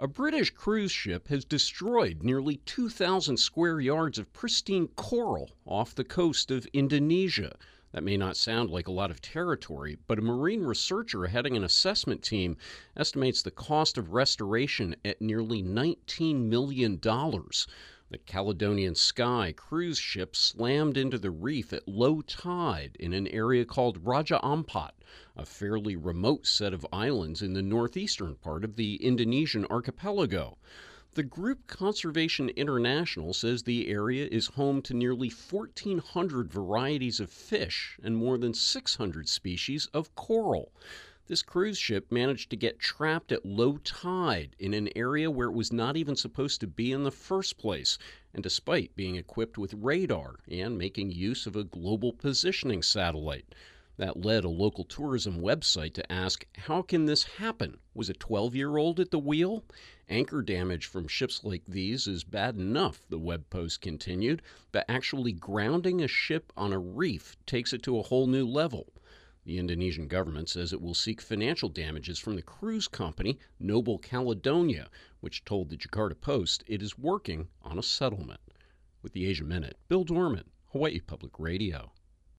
A British cruise ship has destroyed nearly 2,000 square yards of pristine coral off the coast of Indonesia. That may not sound like a lot of territory, but a marine researcher heading an assessment team estimates the cost of restoration at nearly $19 million. The Caledonian Sky cruise ship slammed into the reef at low tide in an area called Raja Ampat, a fairly remote set of islands in the northeastern part of the Indonesian archipelago. The group Conservation International says the area is home to nearly 1,400 varieties of fish and more than 600 species of coral. This cruise ship managed to get trapped at low tide in an area where it was not even supposed to be in the first place, and despite being equipped with radar and making use of a global positioning satellite. That led a local tourism website to ask, how can this happen? Was a 12-year-old at the wheel? Anchor damage from ships like these is bad enough, the web post continued, but actually grounding a ship on a reef takes it to a whole new level. The Indonesian government says it will seek financial damages from the cruise company Noble Caledonia, which told the Jakarta Post it is working on a settlement. With the Asia Minute, Bill Dorman, Hawaii Public Radio.